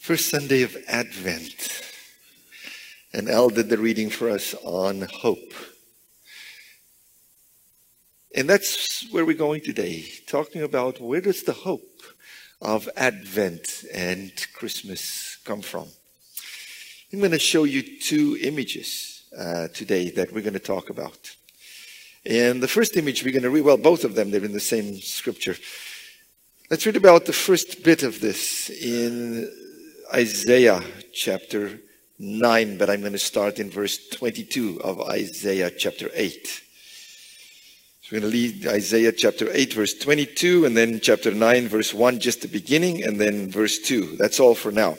First Sunday of Advent. And Al did the reading for us on hope. And that's where we're going today, talking about where does the hope of Advent and Christmas come from. I'm going to show you two images today that we're going to talk about. And the first image we're going to read, well, both of them, they're in the same scripture. Let's read about the first bit of this in Isaiah chapter 9, but I'm going to start in verse 22 of Isaiah chapter 8. So we're going to read Isaiah chapter 8, verse 22, and then chapter 9, verse 1, just the beginning, and then verse 2. That's all for now.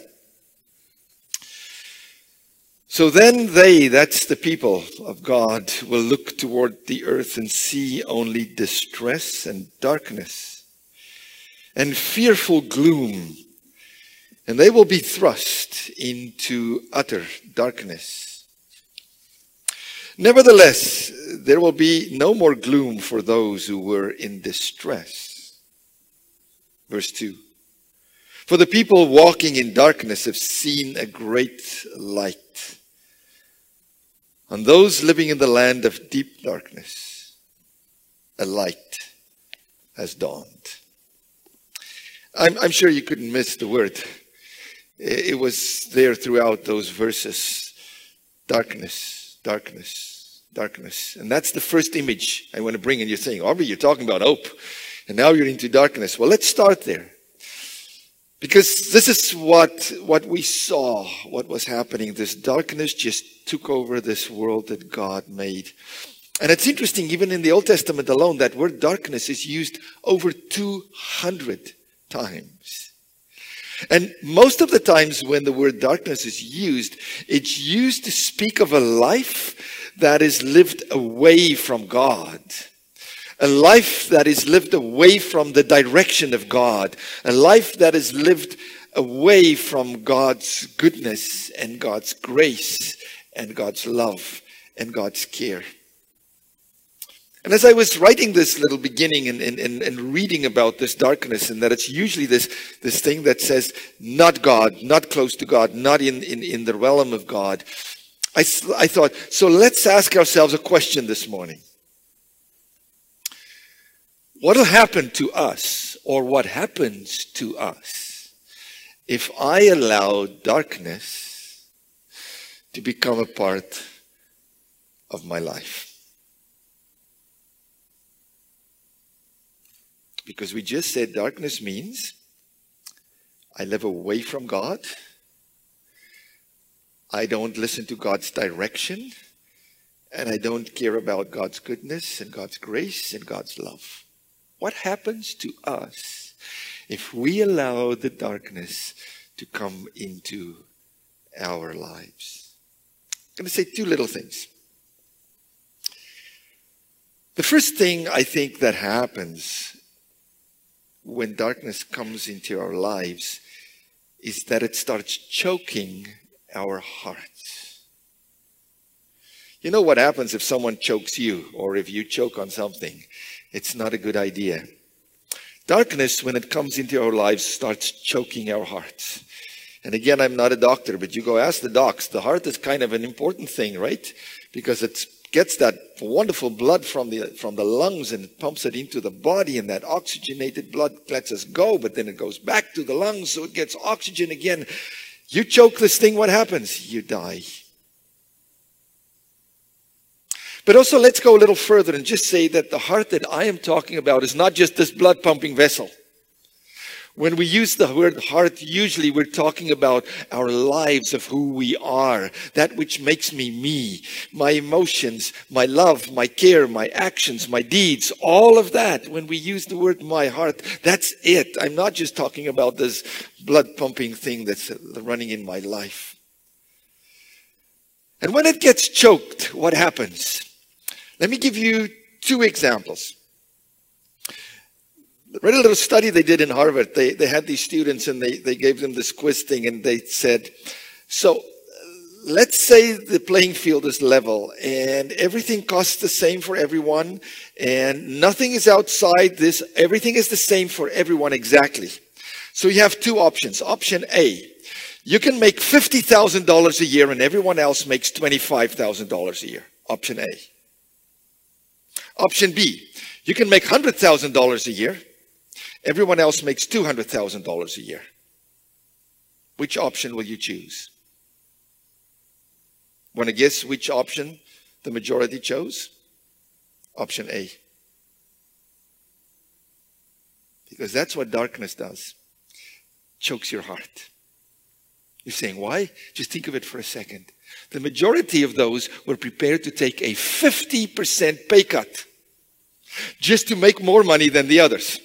So then they, that's the people of God, will look toward the earth and see only distress and darkness and fearful gloom. And they will be thrust into utter darkness. Nevertheless, there will be no more gloom for those who were in distress. Verse 2. For the people walking in darkness have seen a great light. On those living in the land of deep darkness, a light has dawned. I'm sure you couldn't miss the word. It was there throughout those verses. Darkness, darkness, darkness. And that's the first image I want to bring in. You're saying, Aubrey, you're talking about hope. And now you're into darkness. Well, let's start there. Because this is what we saw, what was happening. This darkness just took over this world that God made. And it's interesting, even in the Old Testament alone, that word darkness is used over 200 times. And most of the times when the word darkness is used, it's used to speak of a life that is lived away from God. A life that is lived away from the direction of God. A life that is lived away from God's goodness and God's grace and God's love and God's care. And as I was writing this little beginning and reading about this darkness, and that it's usually this thing that says, not God, not close to God, not in the realm of God, I thought, so let's ask ourselves a question this morning. What will happen to us, or what happens to us, if I allow darkness to become a part of my life? Because we just said darkness means I live away from God. I don't listen to God's direction. And I don't care about God's goodness and God's grace and God's love. What happens to us if we allow the darkness to come into our lives? I'm going to say two little things. The first thing I think that happens when darkness comes into our lives is that it starts choking our hearts. You know what happens if someone chokes you, or if you choke on something? It's not a good idea. Darkness, when it comes into our lives, starts choking our hearts. And again, I'm not a doctor, but you go ask the docs. The heart is kind of an important thing, right? Because it gets that wonderful blood from the lungs and it pumps it into the body, and that oxygenated blood lets us go, but then it goes back to the lungs, so it gets oxygen again. You choke this thing, what happens? You die. But also, let's go a little further and just say that the heart that I am talking about is not just this blood pumping vessel. When we use the word heart, usually we're talking about our lives of who we are, that which makes me, my emotions, my love, my care, my actions, my deeds, all of that. When we use the word my heart, that's it. I'm not just talking about this blood pumping thing that's running in my life. And when it gets choked, what happens? Let me give you two examples. I read a little study they did in Harvard. They had these students and they gave them this quiz thing, and they said, so let's say the playing field is level and everything costs the same for everyone and nothing is outside this. Everything is the same for everyone exactly. So you have two options. Option A, You can make $50,000 a year and everyone else makes $25,000 a year. Option A. Option B. You can make $100,000 a year. Everyone else makes $200,000 a year. Which option will you choose? Want to guess which option the majority chose? Option A. Because that's what darkness does. Chokes your heart. You're saying, why? Just think of it for a second. The majority of those were prepared to take a 50% pay cut just to make more money than the others.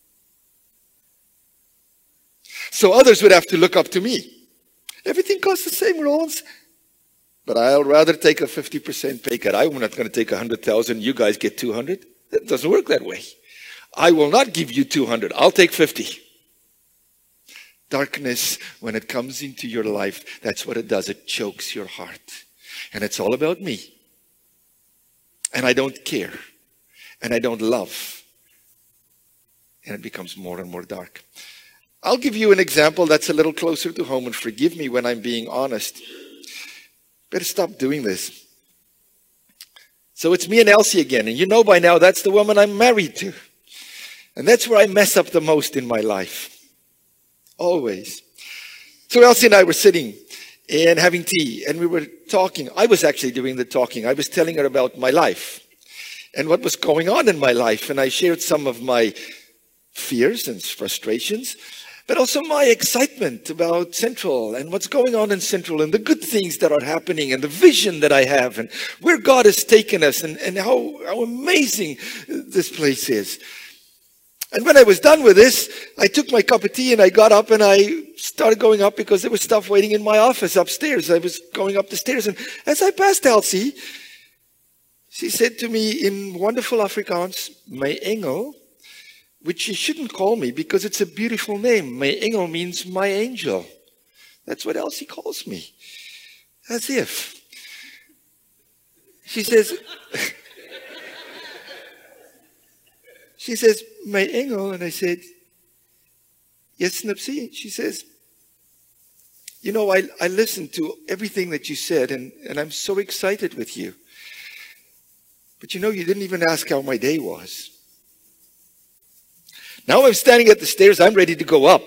So others would have to look up to me. Everything costs the same, Rollins. But I'll rather take a 50% pay cut. I'm not going to take 100,000. You guys get 200. It doesn't work that way. I will not give you 200. I'll take 50. Darkness, when it comes into your life, that's what it does. It chokes your heart. And it's all about me. And I don't care. And I don't love. And it becomes more and more dark. I'll give you an example that's a little closer to home, and forgive me when I'm being honest. Better stop doing this. So it's me and Elsie again. And you know by now that's the woman I'm married to. And that's where I mess up the most in my life. Always. So Elsie and I were sitting and having tea, and we were talking. I was actually doing the talking. I was telling her about my life and what was going on in my life. And I shared some of my fears and frustrations, but also my excitement about Central and what's going on in Central and the good things that are happening and the vision that I have and where God has taken us and how amazing this place is. And when I was done with this, I took my cup of tea and I got up and I started going up because there was stuff waiting in my office upstairs. I was going up the stairs, and as I passed Elsie, she said to me in wonderful Afrikaans, "My engel," which she shouldn't call me because it's a beautiful name. My engel means my angel. That's what Elsie calls me. As if. She says, she says, "My engel," and I said, "Yes, Snipsy." She says, "You know, I listened to everything that you said, and I'm so excited with you. But you know, you didn't even ask how my day was." Now I'm standing at the stairs, I'm ready to go up.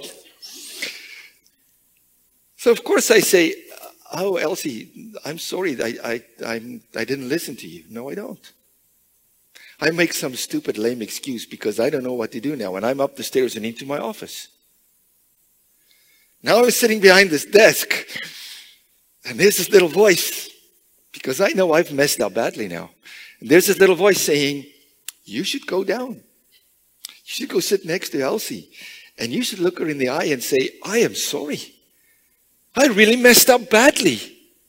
So of course I say, "Oh, Elsie, I'm sorry, I didn't listen to you." "No, I don't." I make some stupid, lame excuse because I don't know what to do now. And I'm up the stairs and into my office. Now I'm sitting behind this desk. And there's this little voice. Because I know I've messed up badly now. And there's this little voice saying, "You should go down. You should go sit next to Elsie. And you should look her in the eye and say, 'I am sorry. I really messed up badly.'"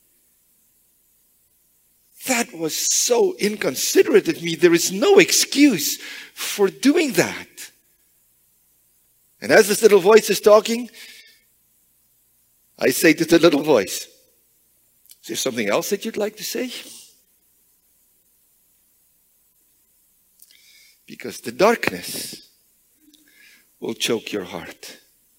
That was so inconsiderate of me. There is no excuse for doing that. And as this little voice is talking, I say to the little voice, "Is there something else that you'd like to say?" Because the darkness will choke your heart.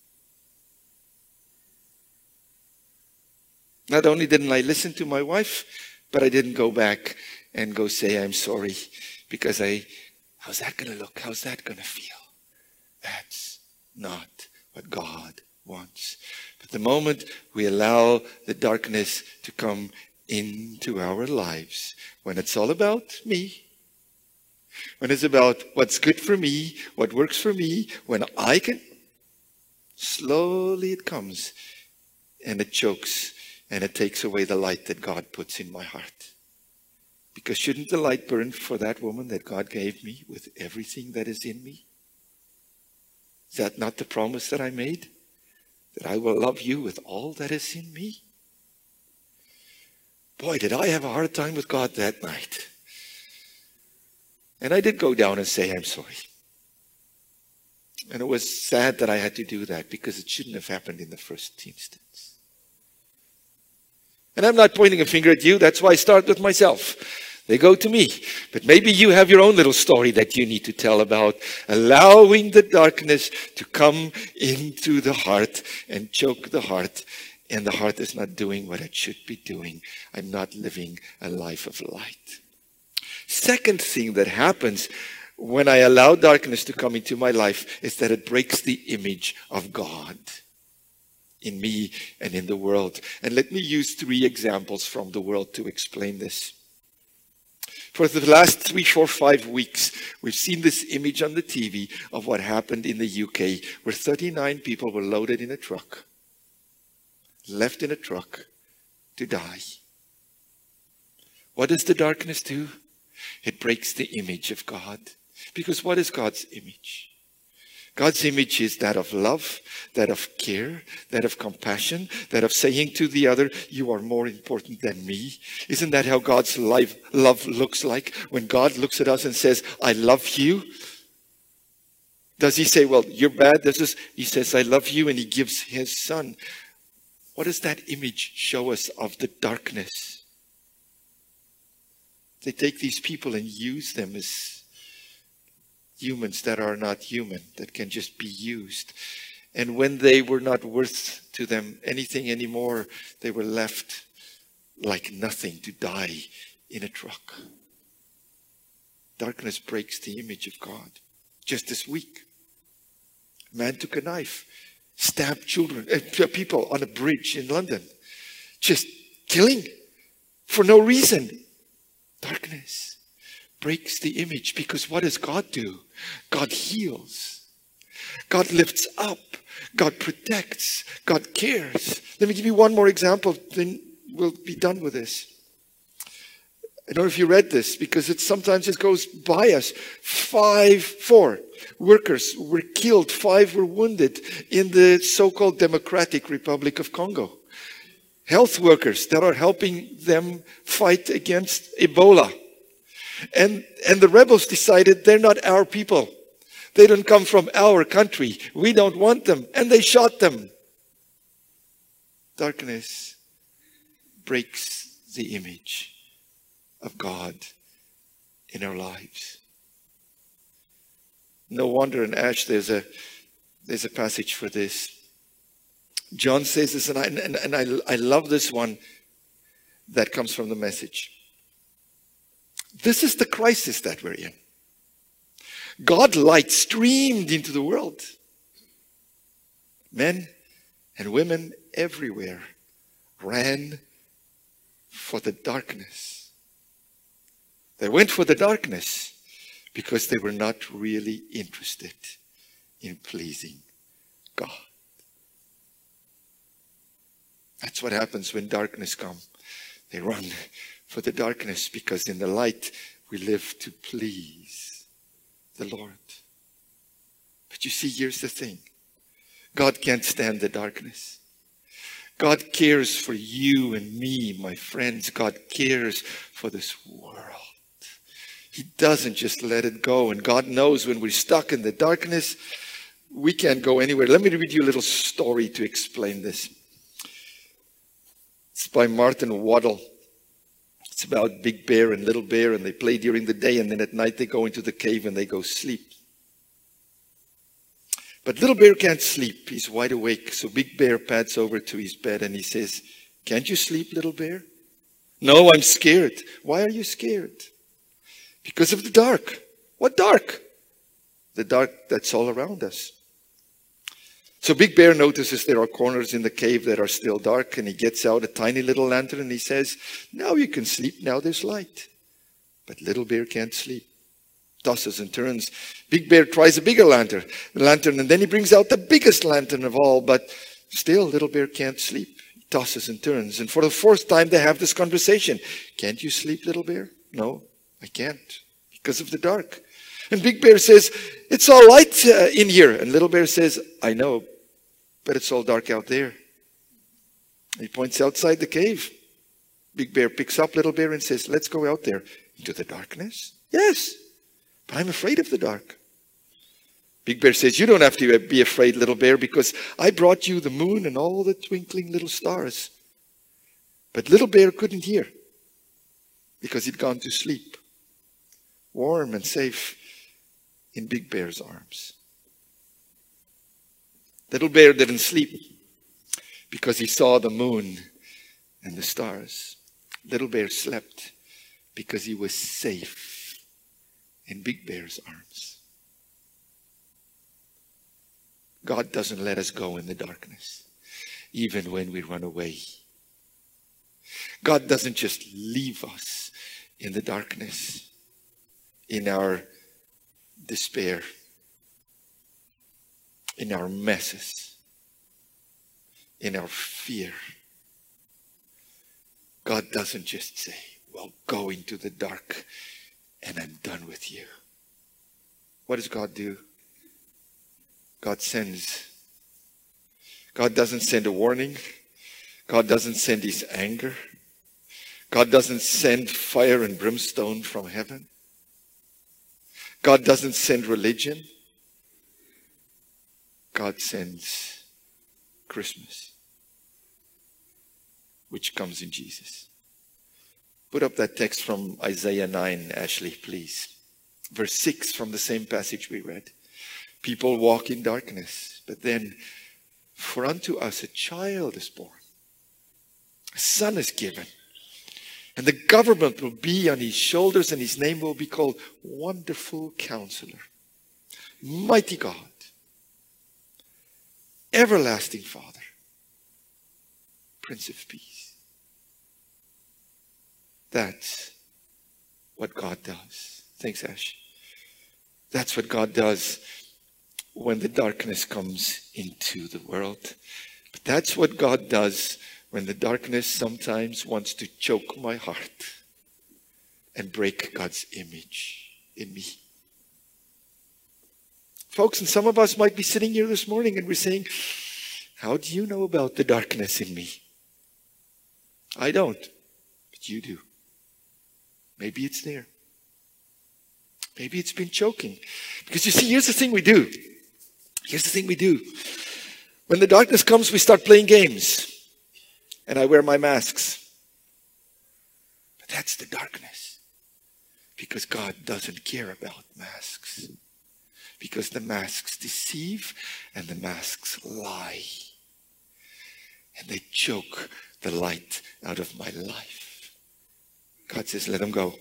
Not only didn't I listen to my wife, but I didn't go back and go say, "I'm sorry," because how's that going to look? How's that going to feel? That's not what God wants. But the moment we allow the darkness to come into our lives, when it's all about me, when it's about what's good for me, what works for me, when I can, slowly it comes and it chokes. And it takes away the light that God puts in my heart. Because shouldn't the light burn for that woman that God gave me with everything that is in me? Is that not the promise that I made? That I will love you with all that is in me? Boy, did I have a hard time with God that night. And I did go down and say, "I'm sorry." And it was sad that I had to do that because it shouldn't have happened in the first instance. And I'm not pointing a finger at you. That's why I start with myself. They go to me. But maybe you have your own little story that you need to tell about allowing the darkness to come into the heart and choke the heart and the heart is not doing what it should be doing. I'm not living a life of light. Second thing that happens when I allow darkness to come into my life is that it breaks the image of God in me and in the world. And let me use 3 examples from the world to explain this. For the last 3, 4, 5 weeks, we've seen this image on the TV of what happened in the UK, where 39 people were loaded in a truck, left in a truck to die. What does the darkness do? It breaks the image of God. Because what is God's image? God's image is that of love, that of care, that of compassion, that of saying to the other, you are more important than me. Isn't that how God's love looks like? When God looks at us and says, I love you. Does he say, well, you're bad? He says, I love you, and he gives his son. What does that image show us of the darkness? They take these people and use them as humans that are not human, that can just be used. And when they were not worth to them anything anymore, they were left like nothing to die in a truck. Darkness breaks the image of God. Just this week, a man took a knife, stabbed people on a bridge in London. Just killing for no reason. Darkness breaks the image, because what does God do? God heals. God lifts up. God protects. God cares. Let me give you one more example, then we'll be done with this. I don't know if you read this, because it sometimes just goes by us. 4 workers were killed, 5 were wounded in the so-called Democratic Republic of Congo. Health workers that are helping them fight against Ebola. And the rebels decided they're not our people. They don't come from our country. We don't want them. And they shot them. Darkness breaks the image of God in our lives. No wonder in Ash there's a passage for this. John says this, and I love this one that comes from the Message. This is the crisis that we're in. God's light streamed into the world. Men and women everywhere ran for the darkness. They went for the darkness because they were not really interested in pleasing God. That's what happens when darkness comes. They run for the darkness, because in the light we live to please the Lord. But you see, here's the thing. God can't stand the darkness. God cares for you and me, my friends. God cares for this world. He doesn't just let it go. And God knows when we're stuck in the darkness, we can't go anywhere. Let me read you a little story to explain this. It's by Martin Waddell. It's about Big Bear and Little Bear, and they play during the day, and then at night they go into the cave and they go sleep. But Little Bear can't sleep. He's wide awake. So Big Bear pads over to his bed and he says, can't you sleep, Little Bear? No, I'm scared. Why are you scared? Because of the dark. What dark? The dark that's all around us. So Big Bear notices there are corners in the cave that are still dark, and he gets out a tiny little lantern and he says, now you can sleep, now there's light. But Little Bear can't sleep. Tosses and turns. Big Bear tries a bigger lantern, and then he brings out the biggest lantern of all, but still Little Bear can't sleep. He tosses and turns, and for the 4th time they have this conversation. Can't you sleep, Little Bear? No, I can't, because of the dark. And Big Bear says, it's all light in here. And Little Bear says, I know, but it's all dark out there. He points outside the cave. Big Bear picks up Little Bear and says, let's go out there. Into the darkness? Yes, but I'm afraid of the dark. Big Bear says, you don't have to be afraid, Little Bear, because I brought you the moon and all the twinkling little stars. But Little Bear couldn't hear because he'd gone to sleep, warm and safe in Big Bear's arms. Little Bear didn't sleep because he saw the moon and the stars. Little Bear slept because he was safe in Big Bear's arms. God doesn't let us go in the darkness, even when we run away. God doesn't just leave us in the darkness, in our despair, in our messes, in our fear. God doesn't just say, well, go into the dark and I'm done with you. What does God do? God sends. God doesn't send a warning. God doesn't send his anger. God doesn't send fire and brimstone from heaven. God doesn't send religion. God sends Christmas, which comes in Jesus. Put up that text from Isaiah 9, Ashley, please. Verse 6 from the same passage we read. People walk in darkness, but then, for unto us a child is born. A son is given. And the government will be on his shoulders, and his name will be called Wonderful Counselor, Mighty God, Everlasting Father, Prince of Peace. That's what God does. Thanks, Ash. That's what God does when the darkness comes into the world. But that's what God does when the darkness sometimes wants to choke my heart and break God's image in me. Folks, and some of us might be sitting here this morning and we're saying, how do you know about the darkness in me? I don't, but you do. Maybe it's there. Maybe it's been choking. Because you see, here's the thing we do. Here's the thing we do. When the darkness comes, we start playing games. And I wear my masks. But that's the darkness. Because God doesn't care about masks. Because the masks deceive and the masks lie. And they choke the light out of my life. God says, let them go.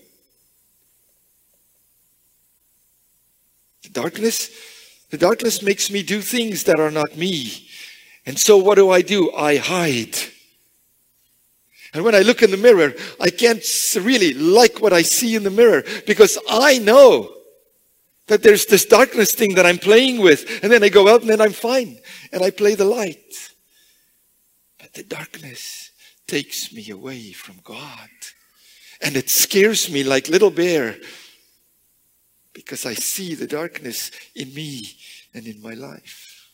The darkness makes me do things that are not me. And so what do? I hide. And when I look in the mirror, I can't really like what I see in the mirror because I know that there's this darkness thing that I'm playing with. And then I go out and then I'm fine. And I play the light. But the darkness takes me away from God. And it scares me like Little Bear because I see the darkness in me and in my life.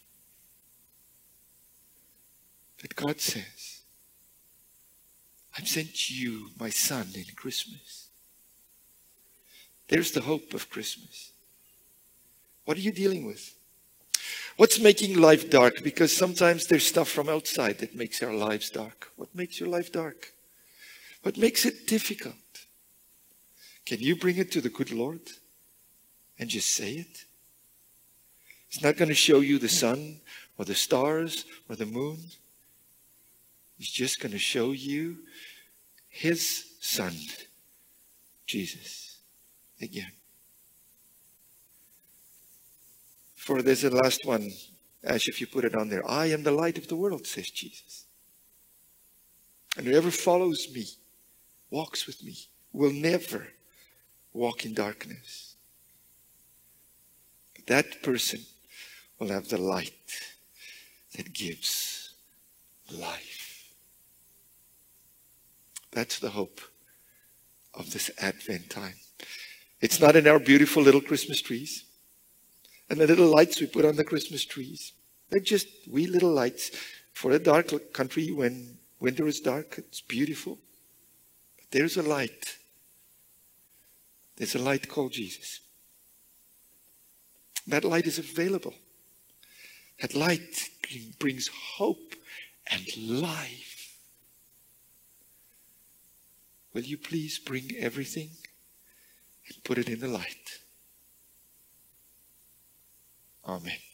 But God says, I've sent you my son in Christmas. There's the hope of Christmas. What are you dealing with? What's making life dark? Because sometimes there's stuff from outside that makes our lives dark. What makes your life dark? What makes it difficult? Can you bring it to the good Lord and just say it? He's not going to show you the sun or the stars or the moon. He's just going to show you his son, Jesus, again. For there's a last one, Ash, if you put it on there. I am the light of the world, says Jesus. And whoever follows me, walks with me, will never walk in darkness. That person will have the light that gives life. That's the hope of this Advent time. It's not in our beautiful little Christmas trees and the little lights we put on the Christmas trees. They're just wee little lights for a dark country when winter is dark. It's beautiful. But there's a light. There's a light called Jesus. That light is available. That light brings hope and life. Will you please bring everything and put it in the light? Amen.